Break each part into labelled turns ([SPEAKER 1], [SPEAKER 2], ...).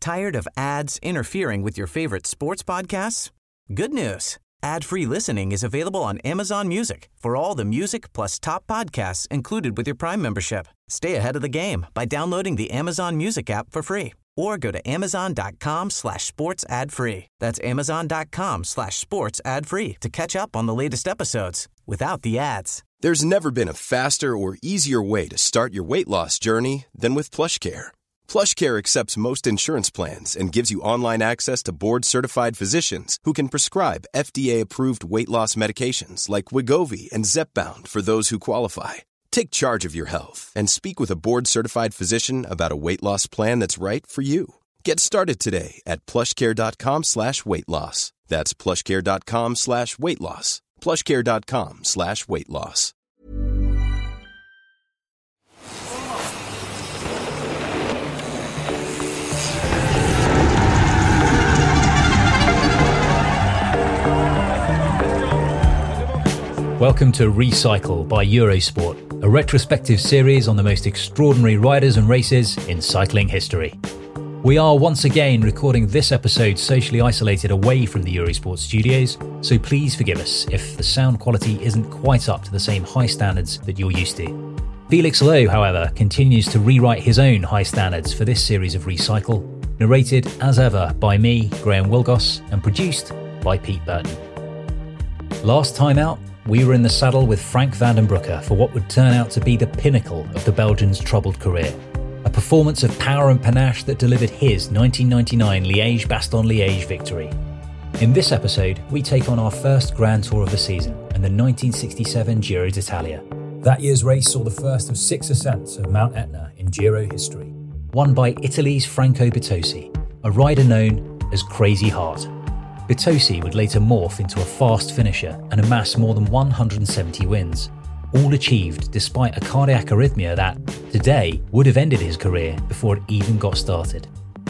[SPEAKER 1] Tired of ads interfering with your favorite sports podcasts? Good news. Ad-free listening is available on Amazon Music for all the music plus top podcasts included with your Prime membership. Stay ahead of the game by downloading the Amazon Music app for free or go to amazon.com/sports ad free. That's amazon.com/sports ad free to catch up on the latest episodes without the ads.
[SPEAKER 2] There's never been a faster or easier way to start your weight loss journey than with PlushCare. PlushCare accepts most insurance plans and gives you online access to board-certified physicians who can prescribe FDA-approved weight loss medications like Wegovy and Zepbound for those who qualify. Take charge of your health and speak with a board-certified physician about a weight loss plan that's right for you. Get started today at plushcare.com/weight loss. That's plushcare.com/weight loss. plushcare.com/weight loss.
[SPEAKER 3] Welcome to Recycle by Eurosport, a retrospective series on the most extraordinary riders and races in cycling history. We are once again recording this episode socially isolated away from the Eurosport studios, so please forgive us if the sound quality isn't quite up to the same high standards that you're used to. Felix Lowe, however, continues to rewrite his own high standards for this series of Recycle, narrated as ever by me, Graham Wilgoss, and produced by Pete Burton. Last time out, we were in the saddle with Frank van den Broeke for what would turn out to be the pinnacle of the Belgian's troubled career. A performance of power and panache that delivered his 1999 Liège-Bastogne-Liège victory. In this episode, we take on our first Grand Tour of the season and the 1967 Giro d'Italia. That year's race saw the first of 6 ascents of Mount Etna in Giro history, won by Italy's Franco Bertozzi, a rider known as Crazy Heart. Bertozzi would later morph into a fast finisher and amass more than 170 wins, all achieved despite a cardiac arrhythmia that, today, would have ended his career before it even got started.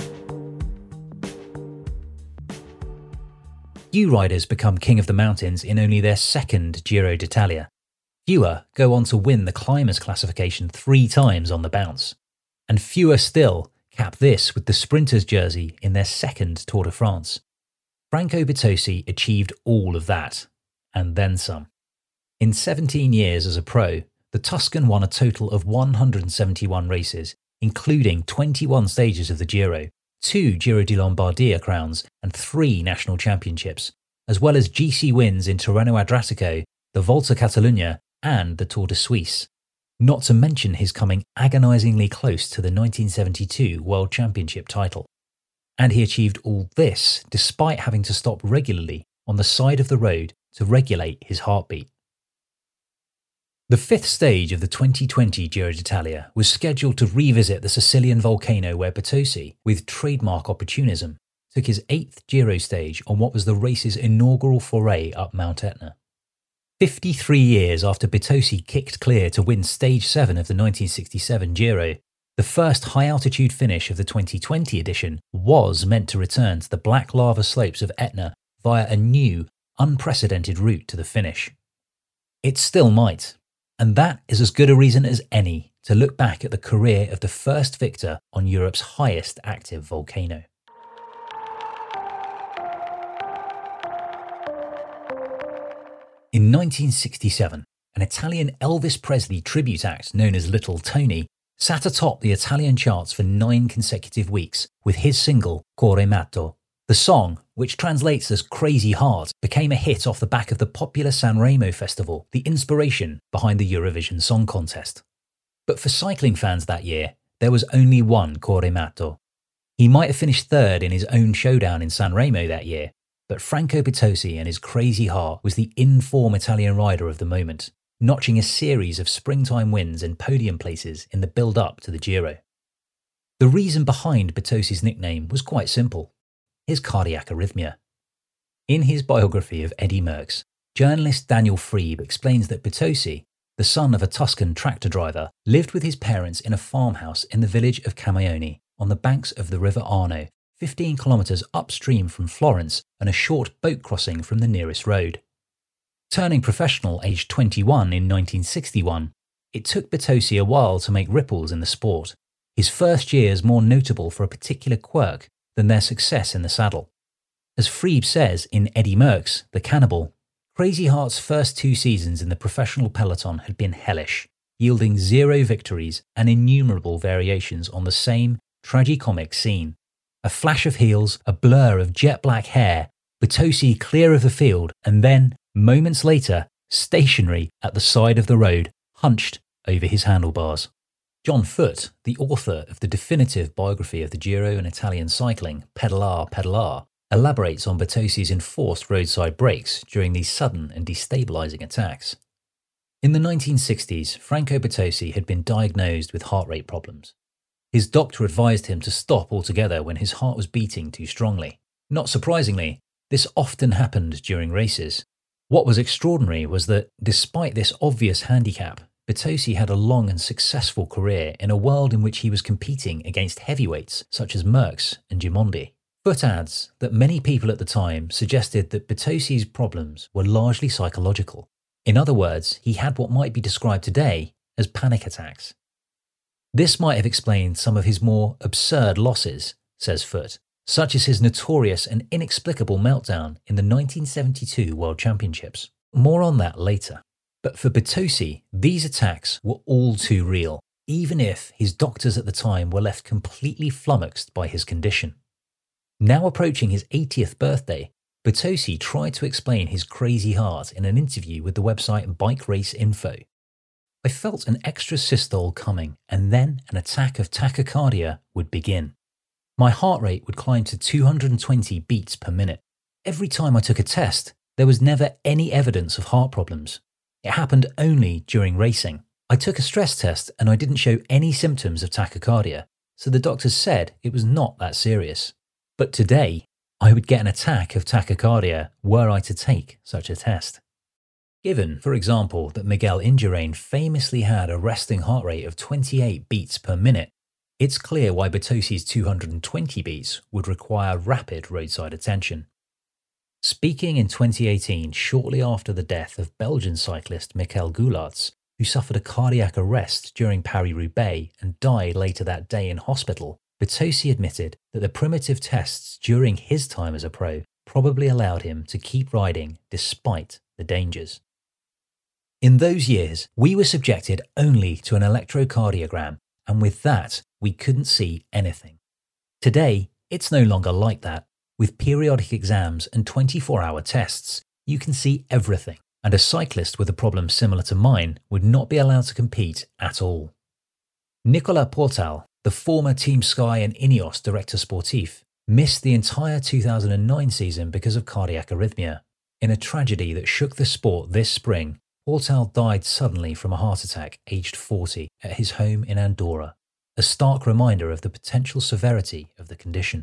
[SPEAKER 3] Few riders become king of the mountains in only their second Giro d'Italia. Fewer go on to win the climbers classification 3 times on the bounce. And fewer still cap this with the sprinter's jersey in their second Tour de France. Franco Bertozzi achieved all of that, and then some. In 17 years as a pro, the Tuscan won a total of 171 races, including 21 stages of the Giro, 2 Giro di Lombardia crowns, and 3 national championships, as well as GC wins in Tirreno Adriatico, the Volta Catalunya, and the Tour de Suisse. Not to mention his coming agonisingly close to the 1972 World Championship title. And he achieved all this despite having to stop regularly on the side of the road to regulate his heartbeat. The 5th stage of the 2020 Giro d'Italia was scheduled to revisit the Sicilian volcano where Bertozzi, with trademark opportunism, took his 8th Giro stage on what was the race's inaugural foray up Mount Etna. 53 years after Bertozzi kicked clear to win Stage 7 of the 1967 Giro, the first high-altitude finish of the 2020 edition was meant to return to the black lava slopes of Etna via a new, unprecedented route to the finish. It still might, and that is as good a reason as any to look back at the career of the first victor on Europe's highest active volcano. In 1967, an Italian Elvis Presley tribute act known as Little Tony sat atop the Italian charts for 9 consecutive weeks with his single Cuore Matto. The song, which translates as Crazy Heart, became a hit off the back of the popular Sanremo festival, the inspiration behind the Eurovision Song Contest. But for cycling fans that year, there was only one Cuore Matto. He might have finished 3rd in his own showdown in Sanremo that year, but Franco Bertozzi and his Crazy Heart was the in-form Italian rider of the moment, notching a series of springtime wins and podium places in the build-up to the Giro. The reason behind Bertozzi's nickname was quite simple: his cardiac arrhythmia. In his biography of Eddy Merckx, journalist Daniel Friebe explains that Bertozzi, the son of a Tuscan tractor driver, lived with his parents in a farmhouse in the village of Camaoni on the banks of the River Arno, 15 kilometres upstream from Florence and a short boat crossing from the nearest road. Turning professional aged 21 in 1961, it took Bertozzi a while to make ripples in the sport, his first years more notable for a particular quirk than their success in the saddle. As Freeb says in Eddie Merckx, The Cannibal, Crazy Heart's first 2 seasons in the professional peloton had been hellish, yielding 0 victories and innumerable variations on the same tragicomic scene. A flash of heels, a blur of jet black hair, Bertozzi clear of the field, and then, moments later, stationary at the side of the road, hunched over his handlebars. John Foote, the author of the definitive biography of the Giro and Italian cycling, Pedalar, Pedalar, elaborates on Bertozzi's enforced roadside brakes during these sudden and destabilising attacks. In the 1960s, Franco Bertozzi had been diagnosed with heart rate problems. His doctor advised him to stop altogether when his heart was beating too strongly. Not surprisingly, this often happened during races. What was extraordinary was that, despite this obvious handicap, Bertozzi had a long and successful career in a world in which he was competing against heavyweights such as Merckx and Gimondi. Foote adds that many people at the time suggested that Bertozzi's problems were largely psychological. In other words, he had what might be described today as panic attacks. This might have explained some of his more absurd losses, says Foote, such as his notorious and inexplicable meltdown in the 1972 World Championships. More on that later. But for Bertozzi, these attacks were all too real, even if his doctors at the time were left completely flummoxed by his condition. Now approaching his 80th birthday, Bertozzi tried to explain his crazy heart in an interview with the website Bike Race Info. I felt an extra systole coming, and then an attack of tachycardia would begin. My heart rate would climb to 220 beats per minute. Every time I took a test, there was never any evidence of heart problems. It happened only during racing. I took a stress test and I didn't show any symptoms of tachycardia, so the doctors said it was not that serious. But today, I would get an attack of tachycardia were I to take such a test. Given, for example, that Miguel Indurain famously had a resting heart rate of 28 beats per minute, it's clear why Bertozzi's 220 beats would require rapid roadside attention. Speaking in 2018, shortly after the death of Belgian cyclist Michael Goulartz, who suffered a cardiac arrest during Paris-Roubaix and died later that day in hospital, Bertozzi admitted that the primitive tests during his time as a pro probably allowed him to keep riding despite the dangers. In those years, we were subjected only to an electrocardiogram, and with that, we couldn't see anything. Today, it's no longer like that. With periodic exams and 24-hour tests, you can see everything, and a cyclist with a problem similar to mine would not be allowed to compete at all. Nicolas Portal, the former Team Sky and Ineos director sportif, missed the entire 2009 season because of cardiac arrhythmia. In a tragedy that shook the sport this spring, Portal died suddenly from a heart attack aged 40 at his home in Andorra, a stark reminder of the potential severity of the condition.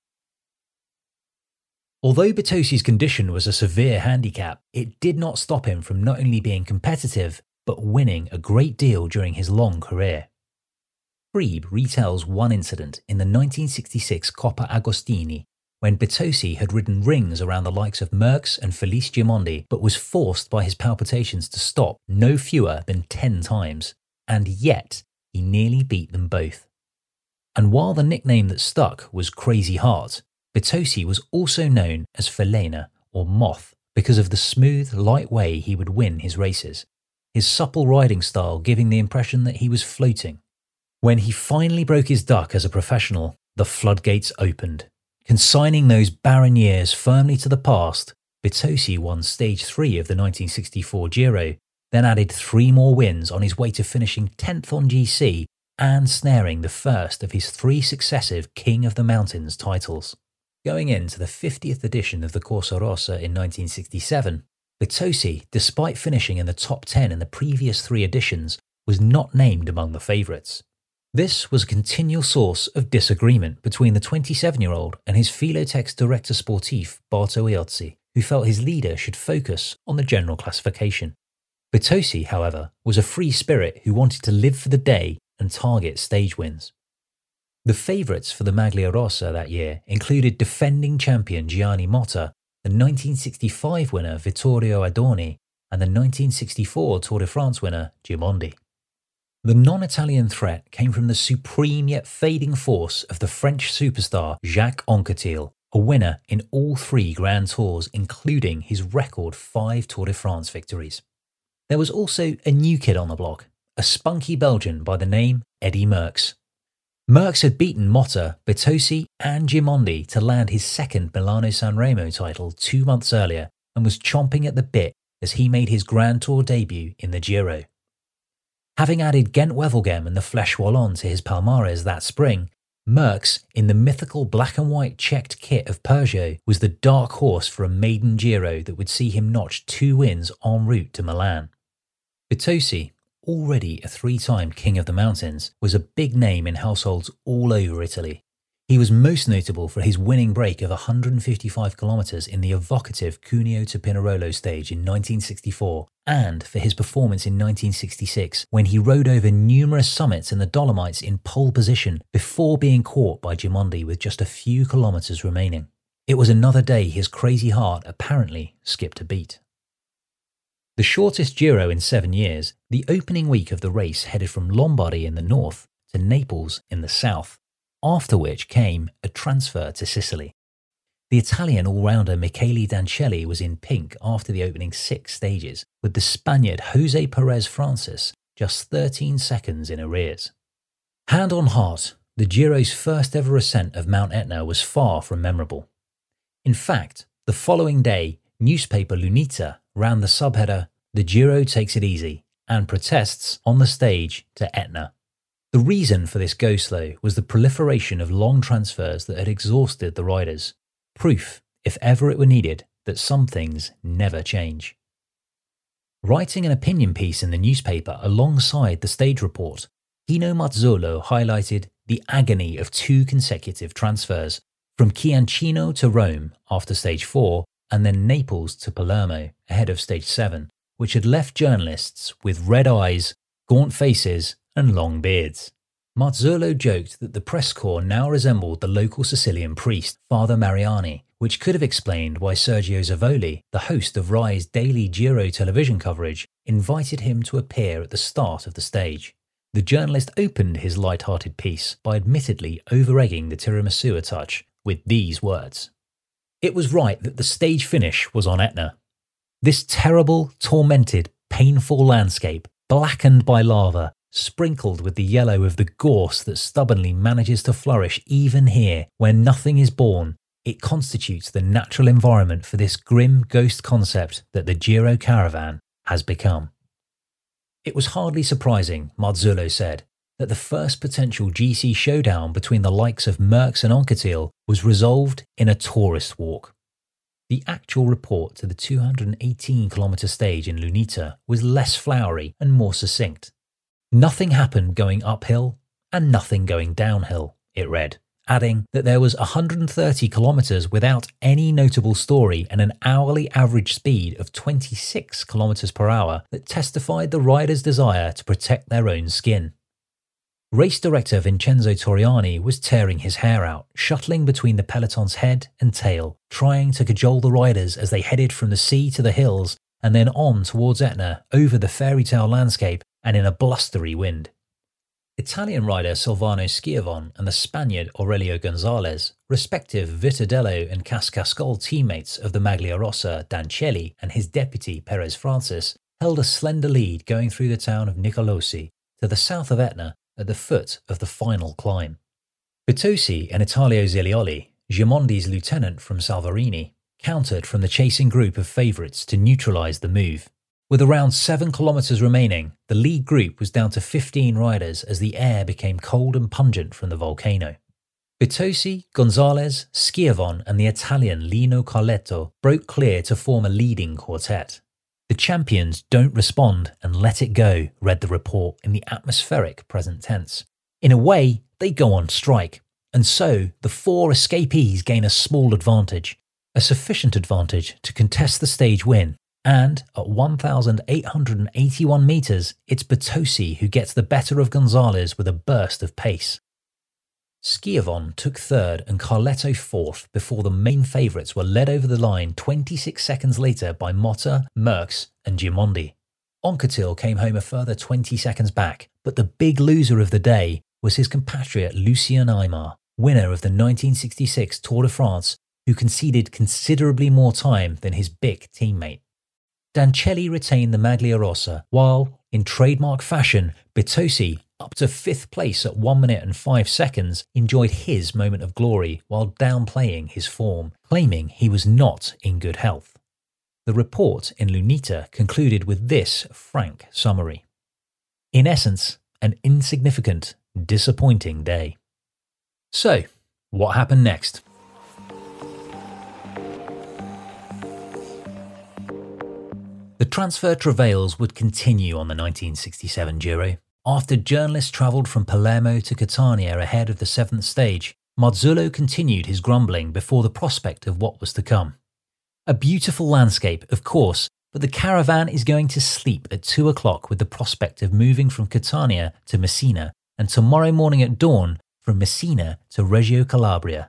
[SPEAKER 3] Although Bertozzi's condition was a severe handicap, it did not stop him from not only being competitive, but winning a great deal during his long career. Freeb retells one incident in the 1966 Coppa Agostini, when Bertozzi had ridden rings around the likes of Merckx and Felice Gimondi, but was forced by his palpitations to stop no fewer than 10 times, and yet he nearly beat them both. And while the nickname that stuck was Crazy Heart, Bertozzi was also known as Felena, or Moth, because of the smooth, light way he would win his races, his supple riding style giving the impression that he was floating. When he finally broke his duck as a professional, the floodgates opened. Consigning those barren years firmly to the past, Bertozzi won Stage 3 of the 1964 Giro, then added 3 more wins on his way to finishing 10th on GC and snaring the first of his 3 successive King of the Mountains titles. Going into the 50th edition of the Corsa Rossa in 1967, Bertozzi, despite finishing in the top 10 in the previous 3 editions, was not named among the favourites. This was a continual source of disagreement between the 27-year-old and his Filotex director sportif Barto Iozzi, who felt his leader should focus on the general classification. Bertozzi, however, was a free spirit who wanted to live for the day and target stage wins. The favourites for the Maglia Rossa that year included defending champion Gianni Motta, the 1965 winner Vittorio Adorni, and the 1964 Tour de France winner Gimondi. The non-Italian threat came from the supreme yet fading force of the French superstar Jacques Anquetil, a winner in all 3 Grand Tours, including his record 5 Tour de France victories. There was also a new kid on the block, a spunky Belgian by the name Eddy Merckx. Merckx had beaten Motta, Bertozzi and Gimondi to land his second Milano-San Remo title 2 months earlier and was chomping at the bit as he made his Grand Tour debut in the Giro. Having added Gent-Wevelgem and the Flèche Wallonne to his palmarès that spring, Merckx, in the mythical black and white checked kit of Peugeot, was the dark horse for a maiden Giro that would see him notch 2 wins en route to Milan. Bertozzi, already a 3-time King of the Mountains, was a big name in households all over Italy. He was most notable for his winning break of 155 kilometres in the evocative Cuneo to Pinerolo stage in 1964, and for his performance in 1966 when he rode over numerous summits in the Dolomites in pole position before being caught by Gimondi with just a few kilometres remaining. It was another day his crazy heart apparently skipped a beat. The shortest Giro in 7 years, the opening week of the race headed from Lombardy in the north to Naples in the south, after which came a transfer to Sicily. The Italian all-rounder Michele Dancelli was in pink after the opening 6 stages, with the Spaniard José Pérez Francis just 13 seconds in arrears. Hand on heart, the Giro's first ever ascent of Mount Etna was far from memorable. In fact, the following day, newspaper L'Unità ran the subheader, "The Giro takes it easy," and protests on the stage to Etna. The reason for this go-slow was the proliferation of long transfers that had exhausted the riders. Proof, if ever it were needed, that some things never change. Writing an opinion piece in the newspaper alongside the stage report, Pino Marzullo highlighted the agony of 2 consecutive transfers, from Ciancino to Rome after stage 4, and then Naples to Palermo ahead of stage 7, which had left journalists with red eyes, gaunt faces, and long beards. Marzullo joked that the press corps now resembled the local Sicilian priest, Father Mariani, which could have explained why Sergio Zavoli, the host of Rai's daily Giro television coverage, invited him to appear at the start of the stage. The journalist opened his light-hearted piece by admittedly over-egging the tiramisu a touch with these words. It was right that the stage finish was on Etna. This terrible, tormented, painful landscape, blackened by lava, sprinkled with the yellow of the gorse that stubbornly manages to flourish even here, where nothing is born, it constitutes the natural environment for this grim ghost concept that the Giro caravan has become. It was hardly surprising, Marzullo said, that the first potential GC showdown between the likes of Merckx and Anquetil was resolved in a tourist walk. The actual report to the 218-kilometre stage in L'Unità was less flowery and more succinct. Nothing happened going uphill and nothing going downhill, it read, adding that there was 130 kilometres without any notable story and an hourly average speed of 26 kilometres per hour that testified the riders' desire to protect their own skin. Race director Vincenzo Torriani was tearing his hair out, shuttling between the peloton's head and tail, trying to cajole the riders as they headed from the sea to the hills and then on towards Etna over the fairy tale landscape and in a blustery wind. Italian rider Silvano Schiavon and the Spaniard Aurelio Gonzalez, respective Viterdello and Cascascol teammates of the Maglia Rosa Dancelli and his deputy Perez Francis, held a slender lead going through the town of Nicolosi to the south of Etna at the foot of the final climb. Bertozzi and Italio Zilioli, Gimondi's lieutenant from Salvarini, countered from the chasing group of favourites to neutralise the move. With around 7 kilometres remaining, the lead group was down to 15 riders as the air became cold and pungent from the volcano. Bertozzi, Gonzalez, Schiavon and the Italian Lino Carletto broke clear to form a leading quartet. The champions don't respond and let it go, read the report in the atmospheric present tense. In a way, they go on strike, and so the 4 escapees gain a small advantage, a sufficient advantage to contest the stage win. And at 1,881 metres, it's Bertozzi who gets the better of Gonzalez with a burst of pace. Schiavon took third and Carletto fourth before the main favourites were led over the line 26 seconds later by Motta, Merckx and Gimondi. Anquetil came home a further 20 seconds back, but the big loser of the day was his compatriot Lucien Aymar, winner of the 1966 Tour de France, who conceded considerably more time than his big teammate. Dancelli retained the Maglia Rosa, while, in trademark fashion, Bertozzi, up to 5th place at 1 minute and 5 seconds, enjoyed his moment of glory while downplaying his form, claiming he was not in good health. The report in Lunita concluded with this frank summary. In essence, an insignificant, disappointing day. So, what happened next? The transfer travails would continue on the 1967 Giro. After journalists travelled from Palermo to Catania ahead of the 7th stage, Marzullo continued his grumbling before the prospect of what was to come. A beautiful landscape, of course, but the caravan is going to sleep at 2 o'clock with the prospect of moving from Catania to Messina, and tomorrow morning at dawn from Messina to Reggio Calabria.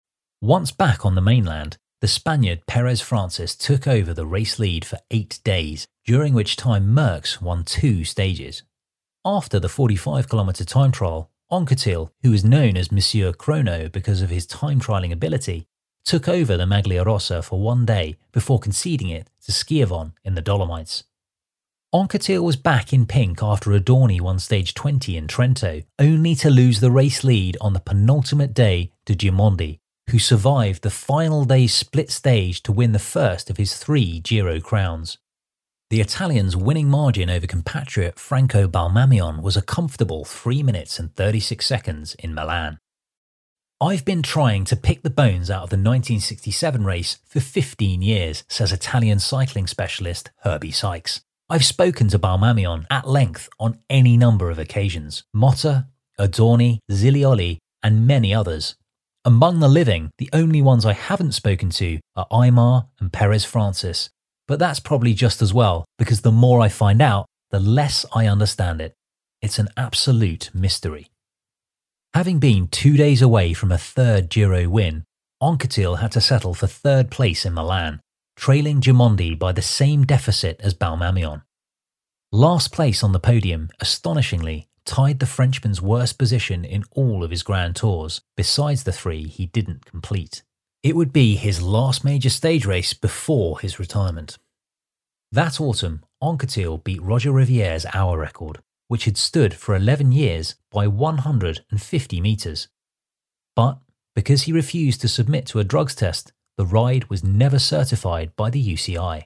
[SPEAKER 3] Once back on the mainland, the Spaniard Perez Francis took over the race lead for 8 days, during which time Merckx won 2 stages. After the 45-kilometre time trial, Anquetil, who is known as Monsieur Chrono because of his time trialling ability, took over the Maglia Rosa for 1 day before conceding it to Schiavon in the Dolomites. Anquetil was back in pink after Adorni won stage 20 in Trento, only to lose the race lead on the penultimate day to Gimondi, who survived the final day's split stage to win the first of his 3 Giro crowns. The Italian's winning margin over compatriot Franco Balmamion was a comfortable 3 minutes and 36 seconds in Milan. I've been trying to pick the bones out of the 1967 race for 15 years, says Italian cycling specialist Herbie Sykes. I've spoken to Balmamion at length on any number of occasions. Motta, Adorni, Zilioli, and many others. Among the living, the only ones I haven't spoken to are Aymar and Perez Francis. But that's probably just as well, because the more I find out, the less I understand it. It's an absolute mystery. Having been 2 days away from a 3rd Giro win, Anquetil had to settle for 3rd place in Milan, trailing Gimondi by the same deficit as Balmamion. Last place on the podium, astonishingly, tied the Frenchman's worst position in all of his Grand Tours, besides the 3 he didn't complete. It would be his last major stage race before his retirement. That autumn, Anquetil beat Roger Riviere's hour record, which had stood for 11 years by 150 metres. But because he refused to submit to a drugs test, the ride was never certified by the UCI.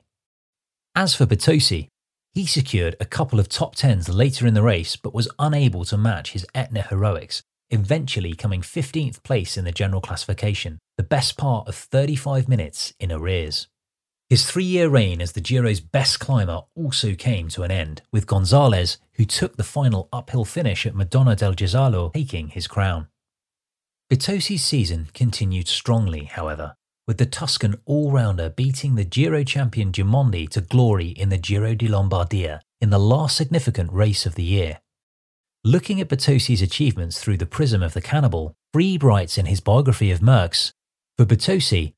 [SPEAKER 3] As for Bertozzi, he secured a couple of top 10s later in the race but was unable to match his Etna heroics, eventually coming 15th place in the general classification, the best part of 35 minutes in arrears. His 3-year reign as the Giro's best climber also came to an end, with Gonzalez, who took the final uphill finish at Madonna del Gisalo, taking his crown. Bertozzi's season continued strongly, however, with the Tuscan all-rounder beating the Giro champion Gimondi to glory in the Giro di Lombardia in the last significant race of the year. Looking at Bertozzi's achievements through the prism of the cannibal, Friebe writes in his biography of Merckx, for Bertozzi,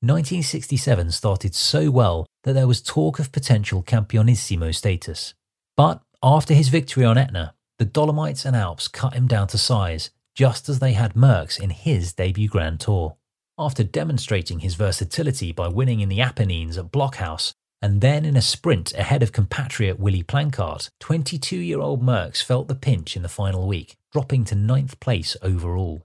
[SPEAKER 3] 1967 started so well that there was talk of potential Campionissimo status. But after his victory on Etna, the Dolomites and Alps cut him down to size, just as they had Merckx in his debut Grand Tour. After demonstrating his versatility by winning in the Apennines at Blockhaus, and then in a sprint ahead of compatriot Willy Planckaert, 22-year-old Merckx felt the pinch in the final week, dropping to 9th place overall.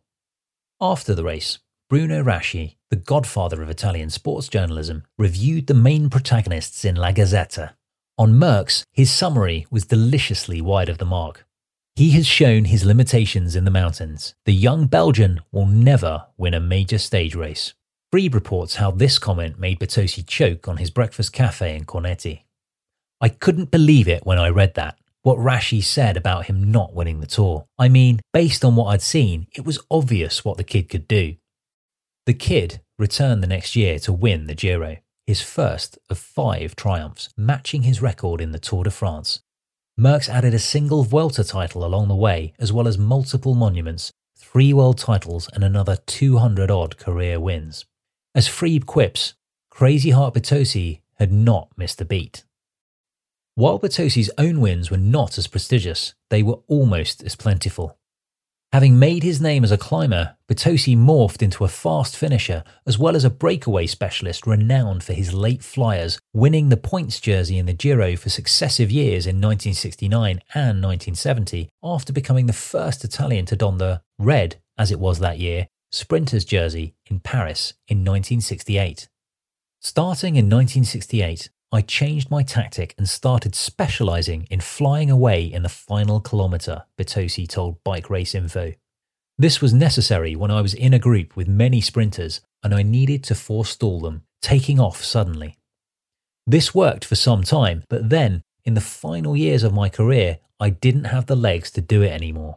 [SPEAKER 3] After the race, Bruno Raschi, the godfather of Italian sports journalism, reviewed the main protagonists in La Gazzetta. On Merckx, his summary was deliciously wide of the mark. He has shown his limitations in the mountains. The young Belgian will never win a major stage race. Friebe reports how this comment made Bertozzi choke on his breakfast cafe in Cornetti. I couldn't believe it when I read that, what Raschi said about him not winning the Tour. I mean, based on what I'd seen, it was obvious what the kid could do. The kid returned the next year to win the Giro, his first of 5 triumphs, matching his record in the Tour de France. Merckx added a single Vuelta title along the way, as well as multiple monuments, 3 world titles and another 200-odd career wins. As Friebe quips, Crazy Heart Bertozzi had not missed a beat. While Bertossi's own wins were not as prestigious, they were almost as plentiful. Having made his name as a climber, Bertossi morphed into a fast finisher as well as a breakaway specialist renowned for his late flyers, winning the points jersey in the Giro for successive years in 1969 and 1970 after becoming the first Italian to don the red, as it was that year, sprinter's jersey in Paris in 1968. Starting in 1968, I changed my tactic and started specialising in flying away in the final kilometre, Bertossi told Bike Race Info. This was necessary when I was in a group with many sprinters and I needed to forestall them, taking off suddenly. This worked for some time, but then, in the final years of my career, I didn't have the legs to do it anymore.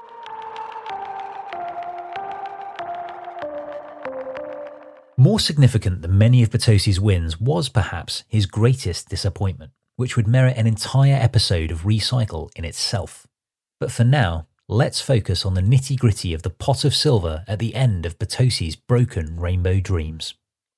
[SPEAKER 3] More significant than many of Bertossi's wins was perhaps his greatest disappointment, which would merit an entire episode of Recycle in itself. But for now, let's focus on the nitty-gritty of the pot of silver at the end of Bertossi's broken rainbow dreams.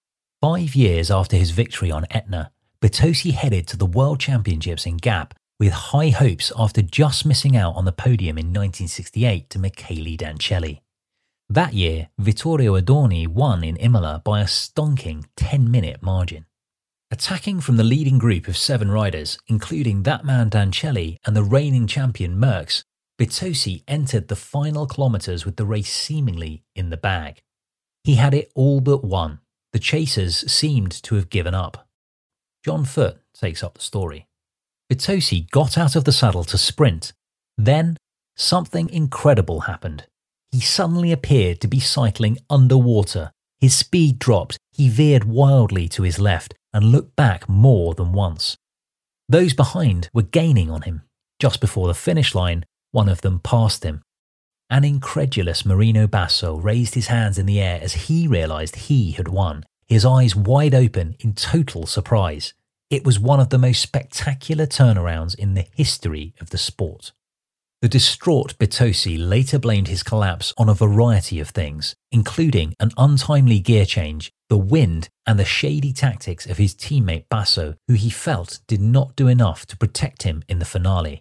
[SPEAKER 3] 5 years after his victory on Etna, Bertossi headed to the World Championships in Gap with high hopes after just missing out on the podium in 1968 to Michele Dancelli. That year, Vittorio Adorni won in Imola by a stonking 10-minute margin. Attacking from the leading group of 7 riders, including that man Dancelli and the reigning champion Merckx, Bertossi entered the final kilometres with the race seemingly in the bag. He had it all but won. The chasers seemed to have given up. John Foote takes up the story. Bertossi got out of the saddle to sprint. Then, something incredible happened. He suddenly appeared to be cycling underwater. His speed dropped, he veered wildly to his left and looked back more than once. Those behind were gaining on him. Just before the finish line, one of them passed him. An incredulous Marino Basso raised his hands in the air as he realised he had won, his eyes wide open in total surprise. It was one of the most spectacular turnarounds in the history of the sport. The distraught Bertossi later blamed his collapse on a variety of things, including an untimely gear change, the wind, and the shady tactics of his teammate Basso, who he felt did not do enough to protect him in the finale.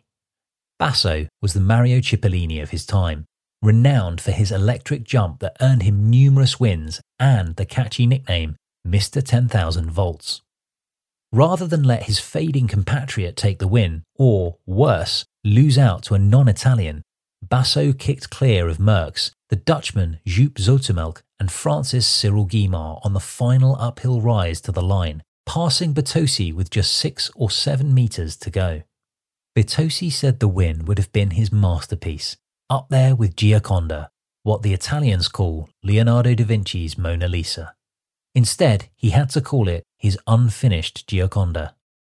[SPEAKER 3] Basso was the Mario Cipollini of his time, renowned for his electric jump that earned him numerous wins and the catchy nickname Mr. 10,000 Volts. Rather than let his fading compatriot take the win, or, worse, lose out to a non-Italian, Basso kicked clear of Merckx, the Dutchman Joop Zoetemelk and Francis Cyril Guimard on the final uphill rise to the line, passing Bertossi with just 6 or 7 metres to go. Bertossi said the win would have been his masterpiece, up there with Gioconda, what the Italians call Leonardo da Vinci's Mona Lisa. Instead, he had to call it his unfinished Gioconda.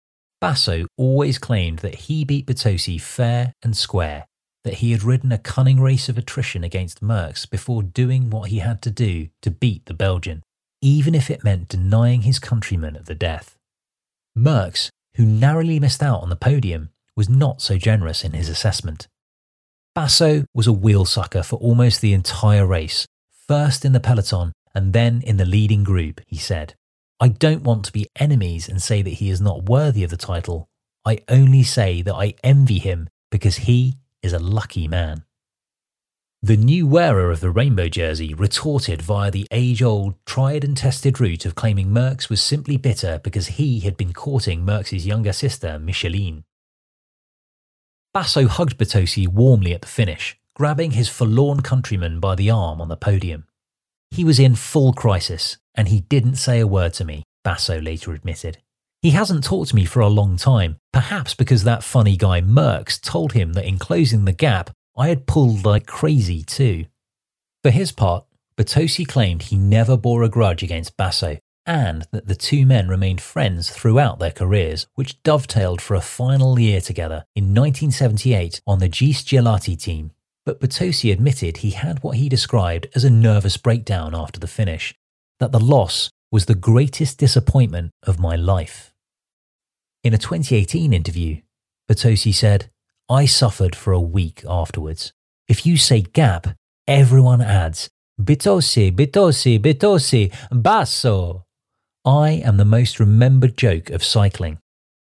[SPEAKER 3] Basso always claimed that he beat Bertossi fair and square, that he had ridden a cunning race of attrition against Merckx before doing what he had to do to beat the Belgian, even if it meant denying his countrymen of the death. Merckx, who narrowly missed out on the podium, was not so generous in his assessment. Basso was a wheelsucker for almost the entire race, first in the peloton and then in the leading group, he said. I don't want to be enemies and say that he is not worthy of the title. I only say that I envy him because he is a lucky man. The new wearer of the rainbow jersey retorted via the age-old, tried and tested route of claiming Merckx was simply bitter because he had been courting Merckx's younger sister, Micheline. Basso hugged Bertossi warmly at the finish, grabbing his forlorn countryman by the arm on the podium. He was in full crisis, and he didn't say a word to me, Basso later admitted. He hasn't talked to me for a long time, perhaps because that funny guy Merckx told him that in closing the gap, I had pulled like crazy too. For his part, Bertossi claimed he never bore a grudge against Basso, and that the two men remained friends throughout their careers, which dovetailed for a final year together in 1978 on the Gis Gelati team. But Bertossi admitted he had what he described as a nervous breakdown after the finish, that the loss was the greatest disappointment of my life. In a 2018 interview, Bertossi said, I suffered for a week afterwards. If you say gap, everyone adds, Bertossi, Bertossi, Bertossi, Basso. I am the most remembered joke of cycling.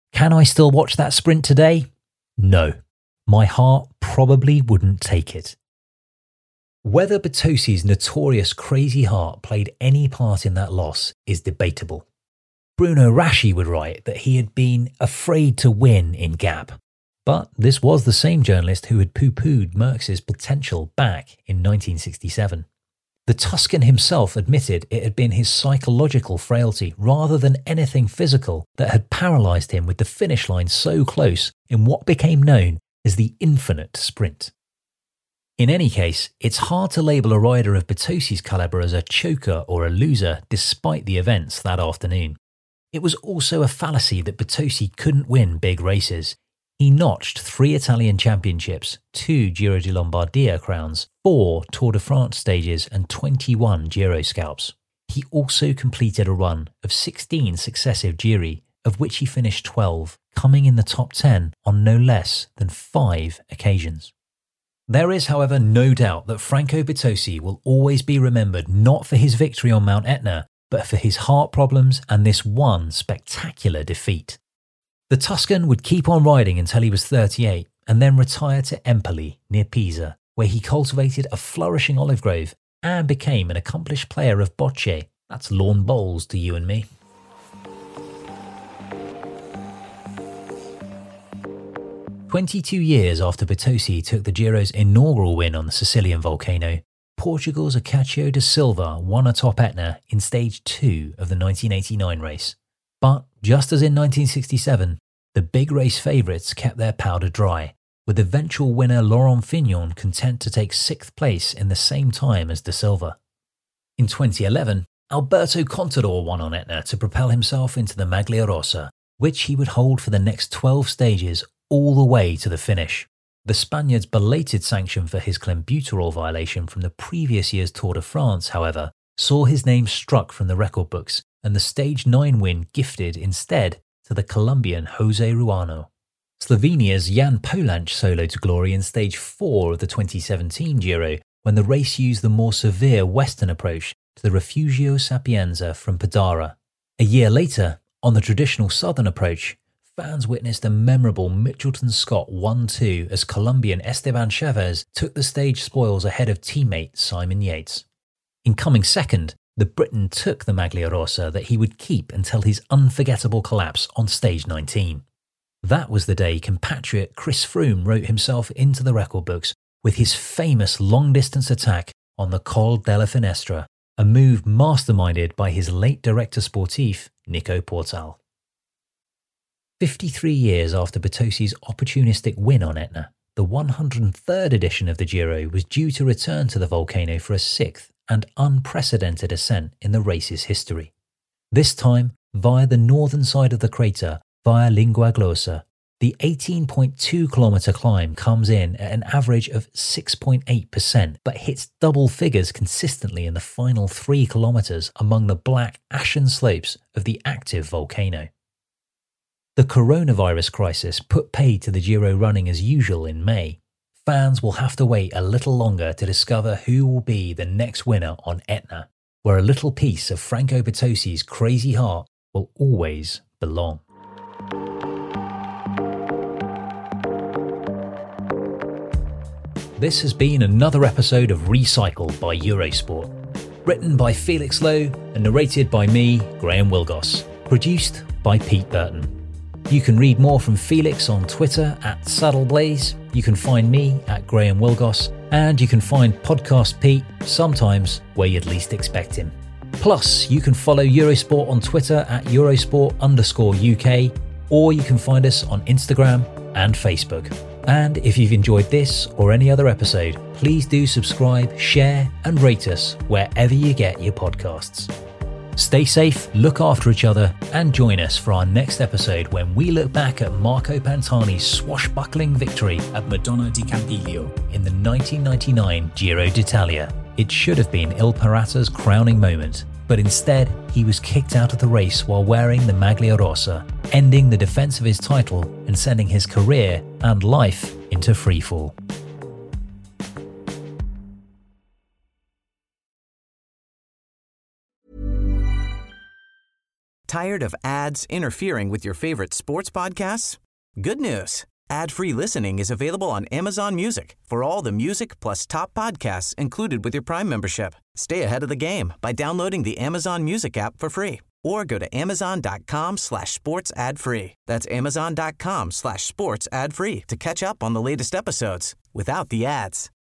[SPEAKER 3] Can I still watch that sprint today? No. My heart probably wouldn't take it. Whether Bertossi's notorious crazy heart played any part in that loss is debatable. Bruno Rashi would write that he had been afraid to win in Gap, but this was the same journalist who had poo-pooed Merckx's potential back in 1967. The Tuscan himself admitted it had been his psychological frailty rather than anything physical that had paralysed him with the finish line so close in what became known as the infinite sprint. In any case, it's hard to label a rider of Bertossi's calibre as a choker or a loser despite the events that afternoon. It was also a fallacy that Bertossi couldn't win big races. He notched 3 Italian championships, 2 Giro di Lombardia crowns, 4 Tour de France stages and 21 Giro scalps. He also completed a run of 16 successive Giri, of which he finished 12, coming in the top 10 on no less than 5 occasions. There is, however, no doubt that Franco Bertossi will always be remembered not for his victory on Mount Etna, but for his heart problems and this one spectacular defeat. The Tuscan would keep on riding until he was 38 and then retire to Empoli near Pisa, where he cultivated a flourishing olive grove and became an accomplished player of bocce. That's lawn bowls to you and me. "22 years after Bertossi took the Giro's inaugural win on the Sicilian volcano, Portugal's Acácio da Silva won atop Etna in stage 2 of the 1989 race. But just as in 1967, the big race favourites kept their powder dry, with eventual winner Laurent Fignon content to take 6th place in the same time as da Silva. In 2011, Alberto Contador won on Etna to propel himself into the Maglia Rosa, which he would hold for the next 12 stages all the way to the finish. The Spaniard's belated sanction for his clenbuterol violation from the previous year's Tour de France, however, saw his name struck from the record books and the Stage 9 win gifted instead to the Colombian Jose Ruano. Slovenia's Jan Polanc soloed to glory in Stage 4 of the 2017 Giro when the race used the more severe western approach to the Refugio Sapienza from Padara. A year later, on the traditional southern approach, fans witnessed a memorable Mitchelton Scott 1-2 as Colombian Esteban Chavez took the stage spoils ahead of teammate Simon Yates. In coming second, the Briton took the Maglia Rosa that he would keep until his unforgettable collapse on stage 19. That was the day compatriot Chris Froome wrote himself into the record books with his famous long-distance attack on the Col della Finestra, a move masterminded by his late director sportif, Nico Portal. 53 years after Bertossi's opportunistic win on Etna, the 103rd edition of the Giro was due to return to the volcano for a 6th and unprecedented ascent in the race's history. This time, via the northern side of the crater, via Lingua Glossa, the 18.2-kilometre climb comes in at an average of 6.8%, but hits double figures consistently in the final 3 kilometres among the black, ashen slopes of the active volcano. The coronavirus crisis put paid to the Giro running as usual in May. Fans will have to wait a little longer to discover who will be the next winner on Etna, where a little piece of Franco Bertossi's crazy heart will always belong. This has been another episode of Recycled by Eurosport. Written by Felix Lowe and narrated by me, Graham Wilgoss. Produced by Pete Burton. You can read more from Felix on Twitter at Saddleblaze. You can find me at Graham Wilgoss. And you can find Podcast Pete sometimes where you'd least expect him. Plus, you can follow Eurosport on Twitter at Eurosport_UK, or you can find us on Instagram and Facebook. And if you've enjoyed this or any other episode, please do subscribe, share, and rate us wherever you get your podcasts. Stay safe, look after each other, and join us for our next episode when we look back at Marco Pantani's swashbuckling victory at Madonna di Campiglio in the 1999 Giro d'Italia. It should have been Il Pirata's crowning moment, but instead he was kicked out of the race while wearing the Maglia Rosa, ending the defence of his title and sending his career and life into freefall.
[SPEAKER 1] Tired of ads interfering with your favorite sports podcasts? Good news. Ad-free listening is available on Amazon Music for all the music plus top podcasts included with your Prime membership. Stay ahead of the game by downloading the Amazon Music app for free or go to amazon.com/sports ad free. That's amazon.com/sports ad free to catch up on the latest episodes without the ads.